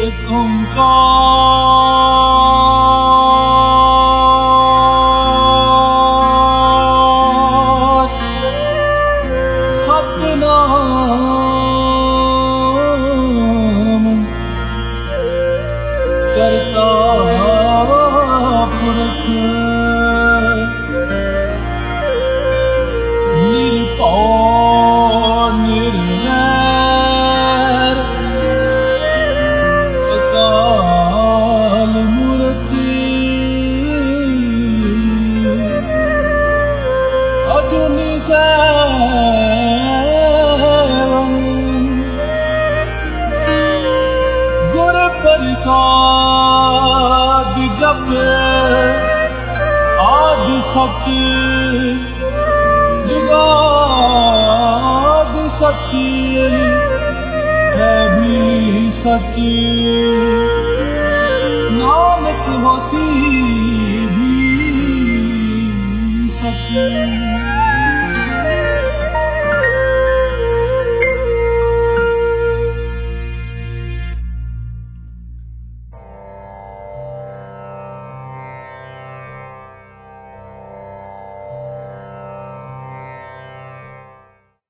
एक ओंकार सतनाम करता पुरख निरपौर निर्वैर अकाल मूर्ति अजुनि सैवं गुर प्रसाद जप आदि सत्य जुगाद सत्य है भी सत्य नानक होती भी सत्य।